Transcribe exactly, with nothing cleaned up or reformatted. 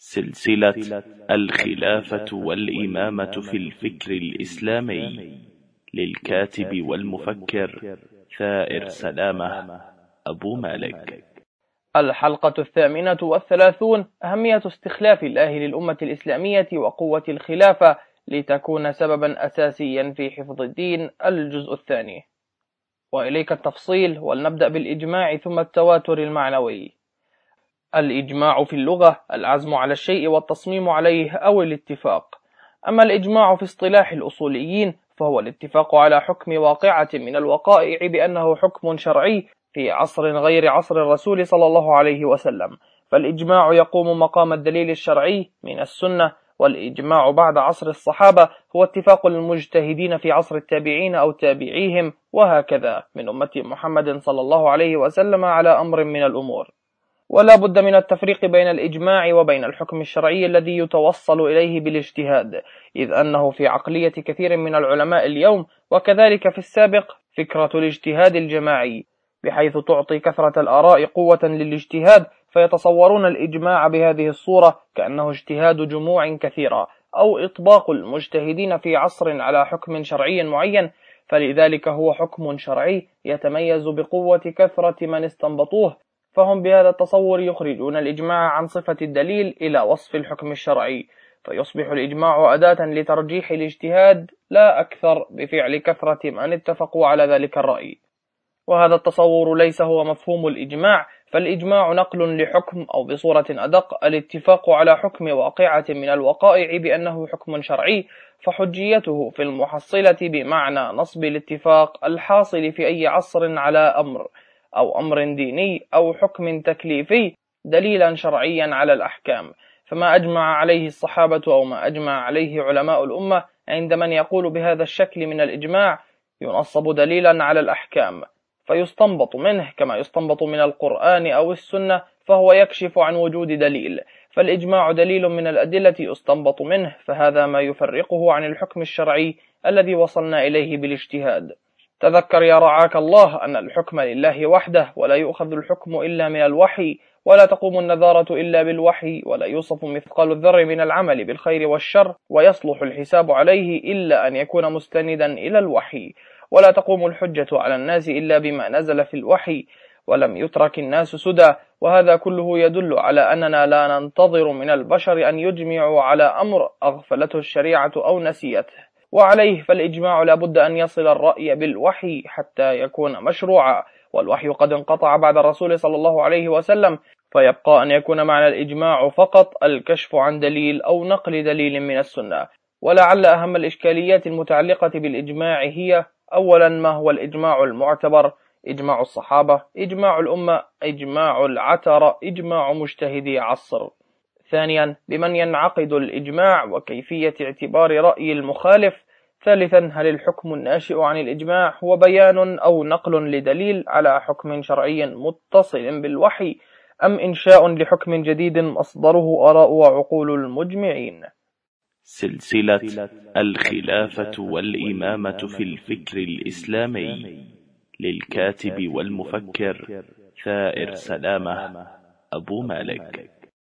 سلسلة الخلافة والإمامة في الفكر الإسلامي للكاتب والمفكر ثائر سلامة أبو مالك. الحلقة الثامنة والثلاثون: أهمية استخلاف الله للأمة الإسلامية وقوة الخلافة لتكون سببا أساسيا في حفظ الدين. الجزء الثاني. وإليك التفصيل، ولنبدأ بالإجماع ثم التواتر المعنوي. الإجماع في اللغة العزم على الشيء والتصميم عليه أو الاتفاق. أما الإجماع في اصطلاح الأصوليين فهو الاتفاق على حكم واقعة من الوقائع بأنه حكم شرعي في عصر غير عصر الرسول صلى الله عليه وسلم، فالإجماع يقوم مقام الدليل الشرعي من السنة، والإجماع بعد عصر الصحابة هو اتفاق المجتهدين في عصر التابعين أو تابعيهم وهكذا من أمة محمد صلى الله عليه وسلم على أمر من الأمور. ولا بد من التفريق بين الإجماع وبين الحكم الشرعي الذي يتوصل إليه بالاجتهاد، إذ أنه في عقلية كثير من العلماء اليوم وكذلك في السابق فكرة الاجتهاد الجماعي، بحيث تعطي كثرة الآراء قوة للاجتهاد، فيتصورون الإجماع بهذه الصورة كأنه اجتهاد جموع كثيرة أو إطباق المجتهدين في عصر على حكم شرعي معين، فلذلك هو حكم شرعي يتميز بقوة كثرة من استنبطوه، فهم بهذا التصور يخرجون الإجماع عن صفة الدليل إلى وصف الحكم الشرعي، فيصبح الإجماع أداة لترجيح الاجتهاد لا أكثر بفعل كثرة من اتفقوا على ذلك الرأي. وهذا التصور ليس هو مفهوم الإجماع، فالإجماع نقل لحكم، أو بصورة أدق الاتفاق على حكم واقعة من الوقائع بأنه حكم شرعي، فحجيته في المحصلة بمعنى نصب الاتفاق الحاصل في أي عصر على أمر أو أمر ديني أو حكم تكليفي دليلا شرعيا على الأحكام، فما أجمع عليه الصحابة أو ما أجمع عليه علماء الأمة عند من يقول بهذا الشكل من الإجماع ينصب دليلا على الأحكام، فيستنبط منه كما يستنبط من القرآن أو السنة، فهو يكشف عن وجود دليل، فالإجماع دليل من الأدلة يستنبط منه، فهذا ما يفرقه عن الحكم الشرعي الذي وصلنا إليه بالاجتهاد. تذكر يا رعاك الله أن الحكم لله وحده، ولا يؤخذ الحكم إلا من الوحي، ولا تقوم النذارة إلا بالوحي، ولا يوصف مثقال الذر من العمل بالخير والشر ويصلح الحساب عليه إلا أن يكون مستندا إلى الوحي، ولا تقوم الحجة على الناس إلا بما نزل في الوحي، ولم يترك الناس سدى. وهذا كله يدل على أننا لا ننتظر من البشر أن يجمعوا على أمر أغفلته الشريعة أو نسيته، وعليه فالإجماع لا بد أن يصل الرأي بالوحي حتى يكون مشروعا، والوحي قد انقطع بعد الرسول صلى الله عليه وسلم، فيبقى أن يكون معنى الإجماع فقط الكشف عن دليل أو نقل دليل من السنة. ولعل أهم الإشكاليات المتعلقة بالإجماع هي: أولا، ما هو الإجماع المعتبر؟ إجماع الصحابة، إجماع الأمة، إجماع العترة، إجماع مجتهدي عصر. ثانيا، بمن ينعقد الإجماع وكيفية اعتبار رأي المخالف. ثالثا، هل الحكم الناشئ عن الإجماع هو بيان أو نقل لدليل على حكم شرعي متصل بالوحي، أم إنشاء لحكم جديد مصدره آراء وعقول المجمعين؟ سلسلة الخلافة والإمامة في الفكر الإسلامي للكاتب والمفكر ثائر سلامة أبو مالك.